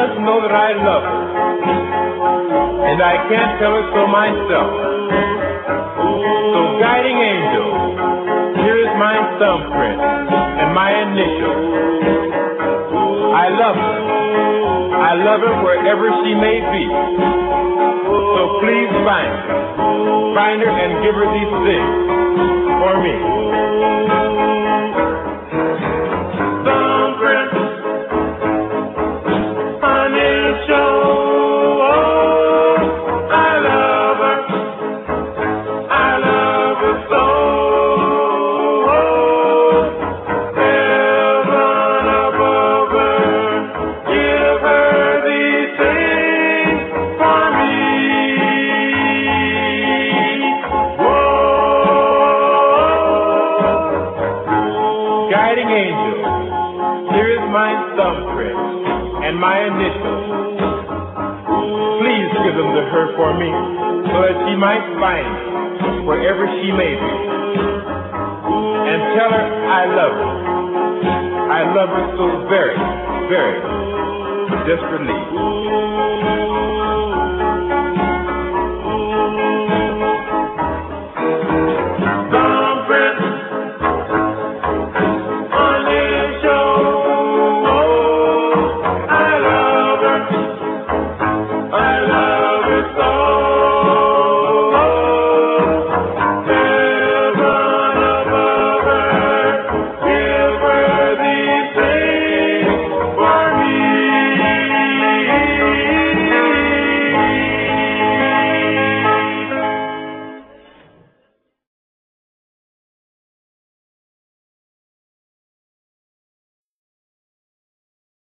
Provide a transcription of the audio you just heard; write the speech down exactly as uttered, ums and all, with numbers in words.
must know that I love her, and I can't tell her so myself. So, guiding angel, here is my thumbprint and my initial. I love her. I love her wherever she may be. So please find her. Find her and give her these things for me. Thumbprint, initial. Oh, I love her. I love her so. Heaven above her, give her these things for me. Whoa. Guiding angel, here is my thumbprint and my initials. Please give them to her for me, so that she might find me wherever she may be. And tell her I love her. I love her so very, very desperately.